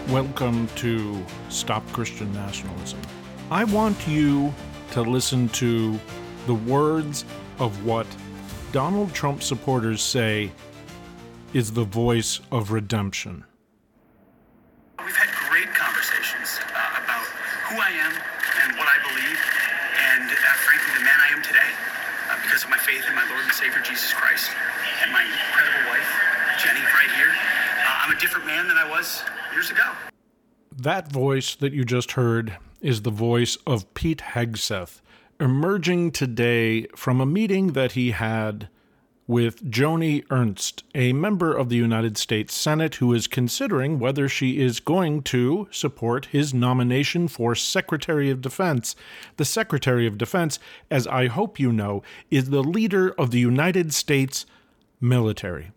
Welcome to Stop Christian Nationalism. I want you to listen to the words of what Donald Trump supporters say is the voice of redemption. We've had great conversations about who I am and what I believe, and frankly, the man I am today, because of my faith in my Lord and Savior Jesus Christ and my incredible wife, Jenny, right here. I'm a different man than I was years ago. That voice that you just heard is the voice of Pete Hegseth, emerging today from a meeting that he had with Joni Ernst, a member of the United States Senate who is considering whether she is going to support his nomination for Secretary of Defense. The Secretary of Defense, as I hope you know, is the leader of the United States military.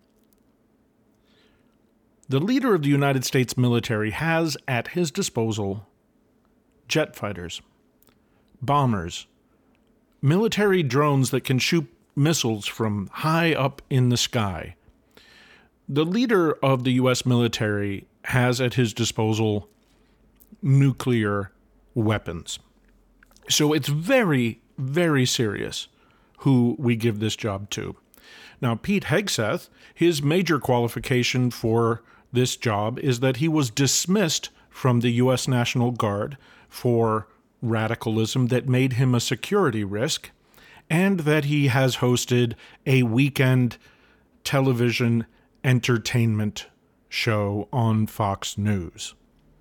The leader of the United States military has at his disposal jet fighters, bombers, military drones that can shoot missiles from high up in the sky. The leader of the U.S. military has at his disposal nuclear weapons. So it's very, very serious who we give this job to. Now, Pete Hegseth, his major qualification for this job is that he was dismissed from the U.S. National Guard for radicalism that made him a security risk, and that he has hosted a weekend television entertainment show on Fox News.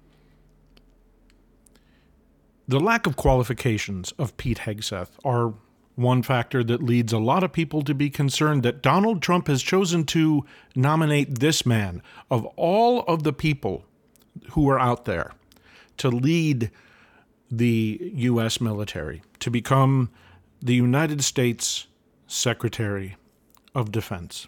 The lack of qualifications of Pete Hegseth are one factor that leads a lot of people to be concerned that Donald Trump has chosen to nominate this man, of all of the people who are out there, to lead the U.S. military, to become the United States Secretary of Defense.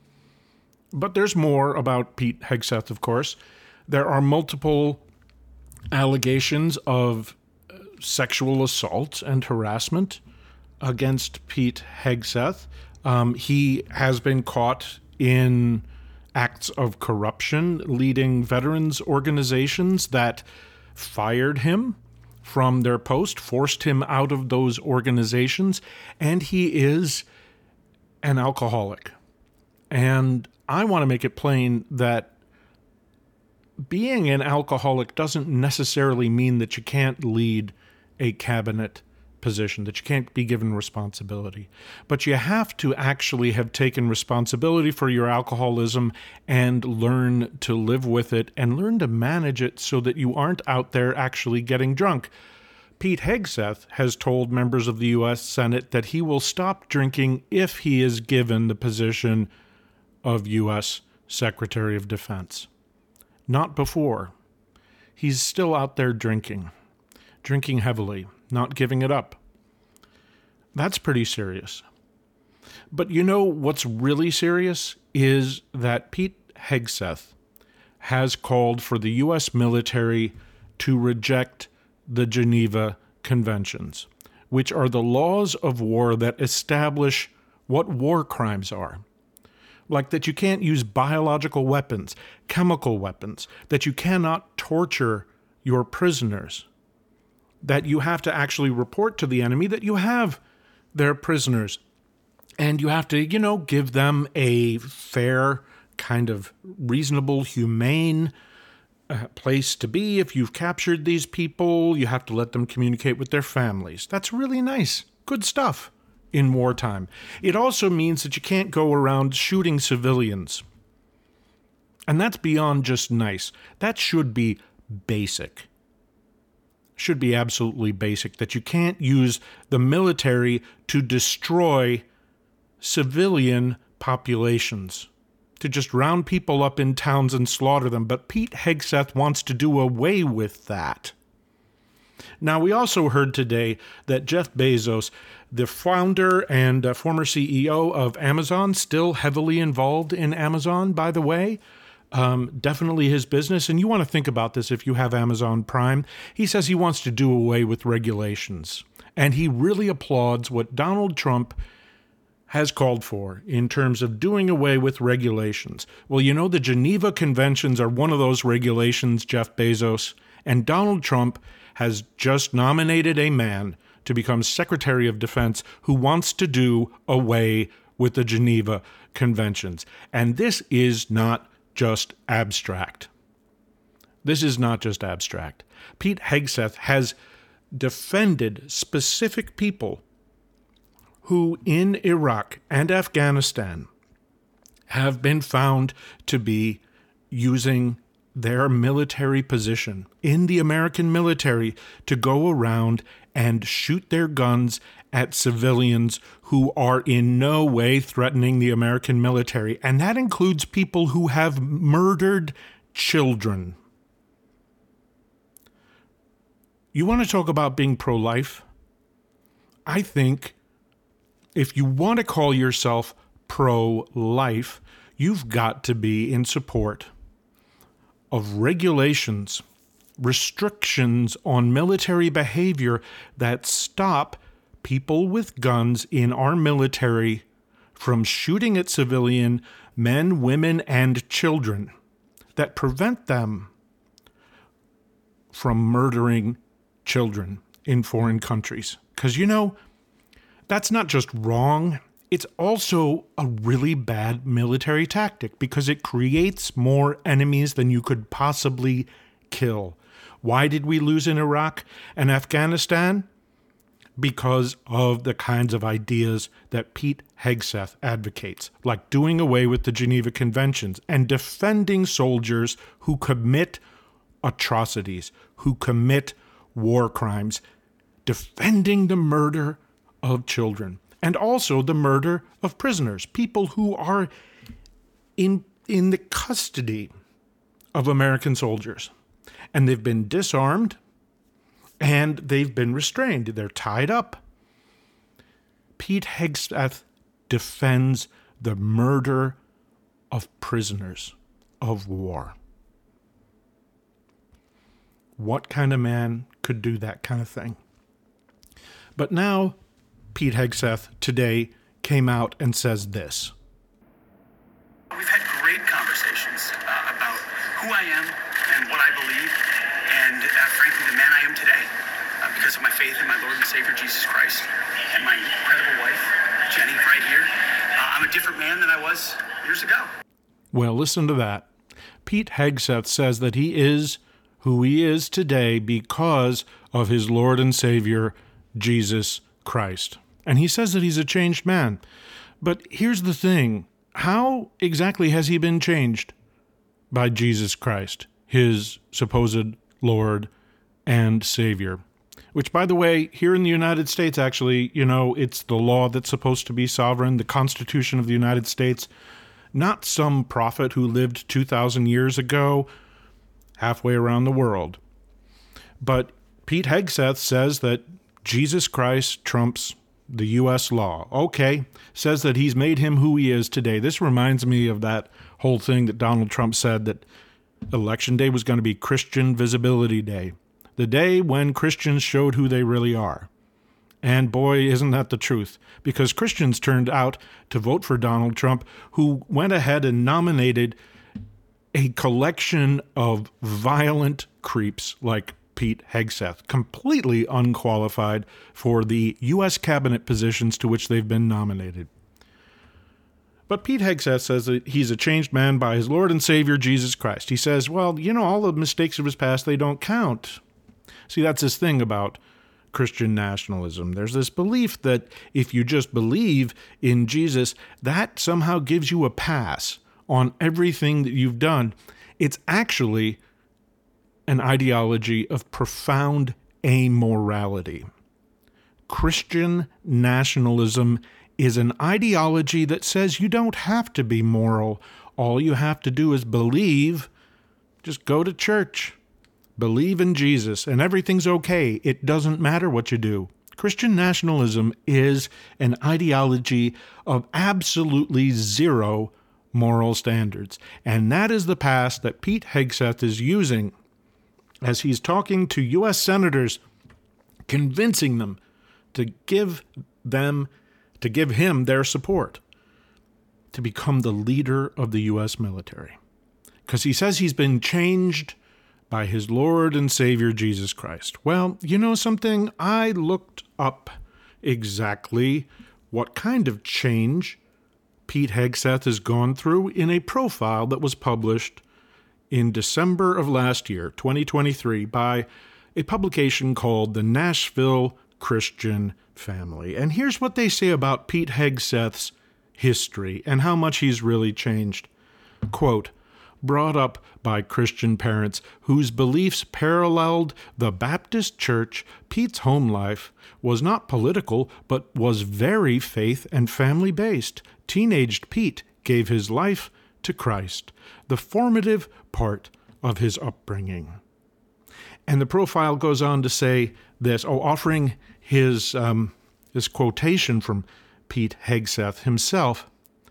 But there's more about Pete Hegseth, of course. There are multiple allegations of sexual assault and harassment against Pete Hegseth. He has been caught in acts of corruption, leading veterans organizations that fired him from their post, forced him out of those organizations, and he is an alcoholic. And I want to make it plain that being an alcoholic doesn't necessarily mean that you can't lead a cabinet position, that you can't be given responsibility. But you have to actually have taken responsibility for your alcoholism and learn to live with it and learn to manage it so that you aren't out there actually getting drunk. Pete Hegseth has told members of the U.S. Senate that he will stop drinking if he is given the position of U.S. Secretary of Defense. Not before. He's still out there drinking heavily, not giving it up. That's pretty serious. But you know what's really serious is that Pete Hegseth has called for the U.S. military to reject the Geneva Conventions, which are the laws of war that establish what war crimes are. Like that you can't use biological weapons, chemical weapons, that you cannot torture your prisoners, that you have to actually report to the enemy that you have their prisoners, and you have to, give them a fair, kind of reasonable, humane place to be. If you've captured these people, you have to let them communicate with their families. That's really nice. Good stuff in wartime. It also means that you can't go around shooting civilians. And that's beyond just nice. That should be basic. Should be absolutely basic, that you can't use the military to destroy civilian populations, to just round people up in towns and slaughter them. But Pete Hegseth wants to do away with that. Now, we also heard today that Jeff Bezos, the founder and former CEO of Amazon, still heavily involved in Amazon, by the way, definitely his business. And you want to think about this if you have Amazon Prime. He says he wants to do away with regulations. And he really applauds what Donald Trump has called for in terms of doing away with regulations. Well, you know, the Geneva Conventions are one of those regulations, Jeff Bezos, and Donald Trump has just nominated a man to become Secretary of Defense who wants to do away with the Geneva Conventions. And this is not just abstract. This is not just abstract. Pete Hegseth has defended specific people who in Iraq and Afghanistan have been found to be using their military position in the American military to go around and shoot their guns at civilians who are in no way threatening the American military. And that includes people who have murdered children. You want to talk about being pro-life? I think if you want to call yourself pro-life, you've got to be in support of regulations, restrictions on military behavior that stop people with guns in our military from shooting at civilian men, women, and children, that prevent them from murdering children in foreign countries. Because, you know, that's not just wrong, it's also a really bad military tactic because it creates more enemies than you could possibly kill. Why did we lose in Iraq and Afghanistan? Because of the kinds of ideas that Pete Hegseth advocates, like doing away with the Geneva Conventions and defending soldiers who commit atrocities, who commit war crimes, defending the murder of children, and also the murder of prisoners, people who are in the custody of American soldiers. And they've been disarmed and they've been restrained. They're tied up. Pete Hegseth defends the murder of prisoners of war. What kind of man could do that kind of thing? But now, Pete Hegseth today came out and says this. We've had great conversations about who I am and what I believe, and frankly, the man I am today, because of my faith in my Lord and Savior Jesus Christ and my incredible wife, Jenny, right here. I'm a different man than I was years ago. Well, listen to that. Pete Hegseth says that he is who he is today because of his Lord and Savior, Jesus Christ. And he says that he's a changed man. But here's the thing. How exactly has he been changed by Jesus Christ, his supposed Lord and Savior? Which, by the way, here in the United States, actually, you know, it's the law that's supposed to be sovereign, the Constitution of the United States, not some prophet who lived 2,000 years ago halfway around the world. But Pete Hegseth says that Jesus Christ trumps the U.S. law. Okay, says that he's made him who he is today. This reminds me of that whole thing that Donald Trump said, that Election Day was going to be Christian Visibility Day, the day when Christians showed who they really are. And boy, isn't that the truth, because Christians turned out to vote for Donald Trump, who went ahead and nominated a collection of violent creeps like Pete Hegseth, completely unqualified for the U.S. cabinet positions to which they've been nominated. But Pete Hegseth says that he's a changed man by his Lord and Savior, Jesus Christ. He says, well, you know, all the mistakes of his past, they don't count. See, that's this thing about Christian nationalism. There's this belief that if you just believe in Jesus, that somehow gives you a pass on everything that you've done. It's actually an ideology of profound amorality. Christian nationalism is an ideology that says you don't have to be moral. All you have to do is believe. Just go to church. Believe in Jesus, and everything's okay. It doesn't matter what you do. Christian nationalism is an ideology of absolutely zero moral standards. And that is the path that Pete Hegseth is using as he's talking to U.S. senators, convincing them to give them to give him their support to become the leader of the U.S. military. Because he says he's been changed by his Lord and Savior, Jesus Christ. Well, you know something? I looked up exactly what kind of change Pete Hegseth has gone through in a profile that was published in December of last year, 2023, by a publication called the Nashville Christian Family. And here's what they say about Pete Hegseth's history and how much he's really changed. Quote, brought up by Christian parents whose beliefs paralleled the Baptist Church, Pete's home life was not political, but was very faith and family-based. Teenaged Pete gave his life to Christ, the formative part of his upbringing. And the profile goes on to say this, offering his quotation from Pete Hegseth himself.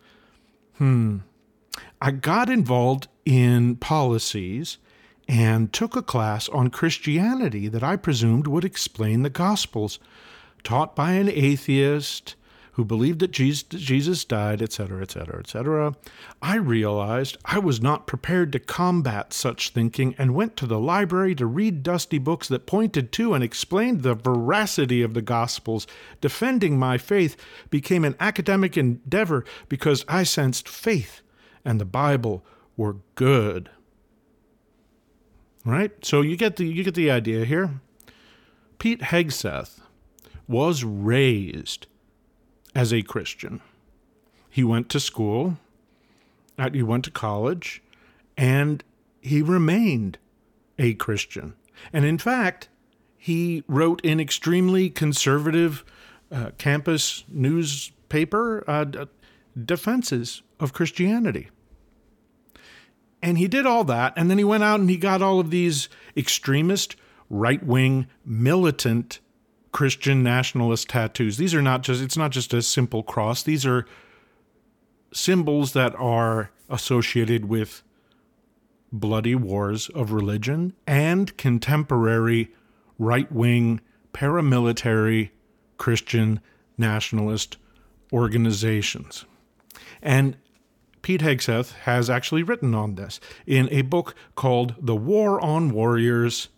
I got involved in policies and took a class on Christianity that I presumed would explain the Gospels, taught by an atheist who believed that Jesus died, etc., etc., etc. I realized I was not prepared to combat such thinking and went to the library to read dusty books that pointed to and explained the veracity of the Gospels. Defending my faith became an academic endeavor because I sensed faith and the Bible were good. Right? So you get the idea here. Pete Hegseth was raised as a Christian. He went to school, he went to college, and he remained a Christian. And in fact, he wrote an extremely conservative campus newspaper defenses of Christianity. And he did all that, and then he went out and he got all of these extremist, right-wing, militant Christian nationalist tattoos. These are it's not just a simple cross. These are symbols that are associated with bloody wars of religion and contemporary right-wing paramilitary Christian nationalist organizations. And Pete Hegseth has actually written on this in a book called The War on Warriors.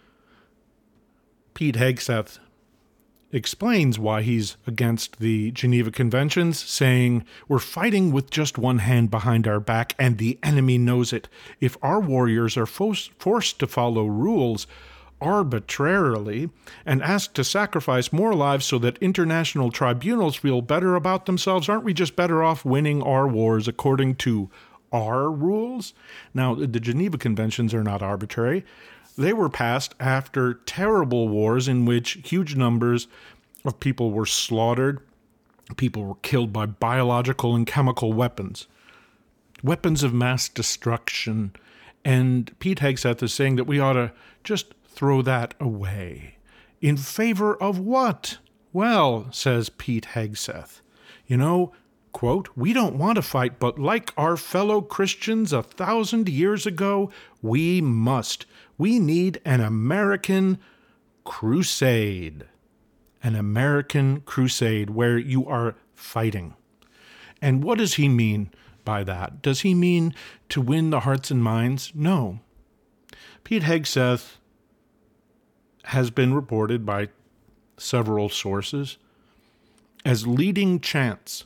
Pete Hegseth explains why he's against the Geneva Conventions, saying, we're fighting with just one hand behind our back, and the enemy knows it. If our warriors are forced to follow rules arbitrarily and asked to sacrifice more lives so that international tribunals feel better about themselves, aren't we just better off winning our wars according to our rules? Now, the Geneva Conventions are not arbitrary. They were passed after terrible wars in which huge numbers of people were slaughtered. People were killed by biological and chemical weapons of mass destruction. And Pete Hegseth is saying that we ought to just throw that away. In favor of what? Well, says Pete Hegseth, quote, we don't want to fight, but like our fellow Christians 1,000 years ago, we must. We need an American crusade. An American crusade where you are fighting. And what does he mean by that? Does he mean to win the hearts and minds? No. Pete Hegseth has been reported by several sources as leading chants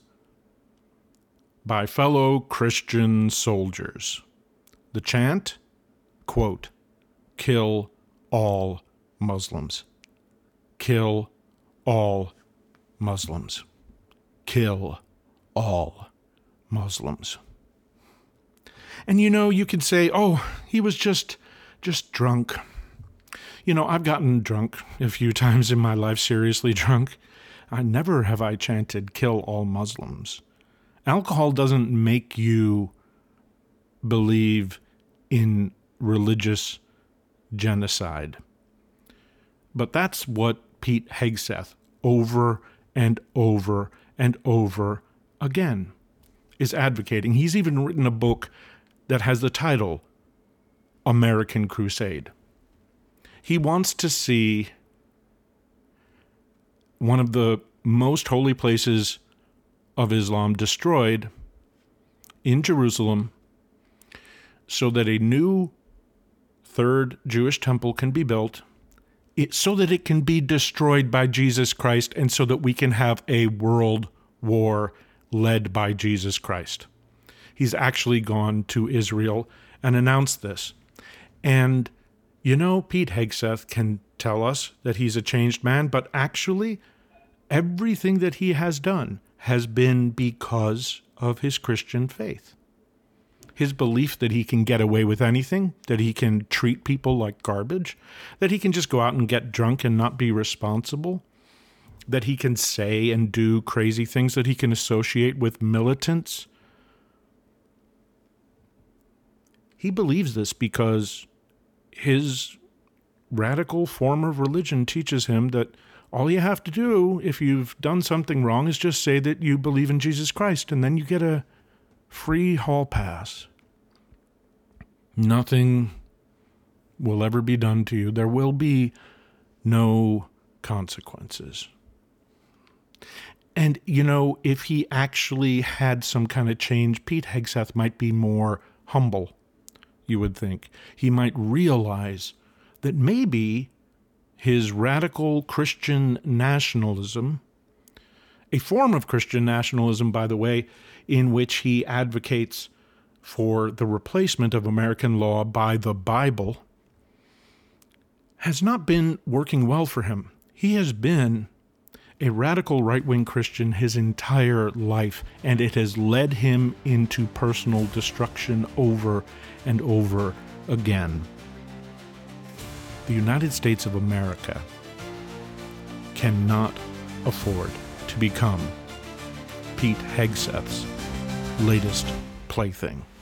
by fellow Christian soldiers. The chant, quote, kill all Muslims. Kill all Muslims. Kill all Muslims. And you can say, he was just drunk. I've gotten drunk a few times in my life, seriously drunk. Never have I chanted, kill all Muslims. Alcohol doesn't make you believe in religious genocide. But that's what Pete Hegseth, over and over and over again, is advocating. He's even written a book that has the title, American Crusade. He wants to see one of the most holy places of Islam destroyed in Jerusalem so that a new third Jewish temple can be built, so that it can be destroyed by Jesus Christ, and so that we can have a world war led by Jesus Christ. He's actually gone to Israel and announced this. And, Pete Hegseth can tell us that he's a changed man, but actually, everything that he has done has been because of his Christian faith. His belief that he can get away with anything, that he can treat people like garbage, that he can just go out and get drunk and not be responsible, that he can say and do crazy things, that he can associate with militants. He believes this because his radical form of religion teaches him that all you have to do if you've done something wrong is just say that you believe in Jesus Christ, and then you get a free hall pass. Nothing will ever be done to you. There will be no consequences. And, if he actually had some kind of change, Pete Hegseth might be more humble, you would think. He might realize that maybe his radical Christian nationalism, a form of Christian nationalism, by the way, in which he advocates for the replacement of American law by the Bible, has not been working well for him. He has been a radical right-wing Christian his entire life, and it has led him into personal destruction over and over again. The United States of America cannot afford to become Pete Hegseth's latest plaything.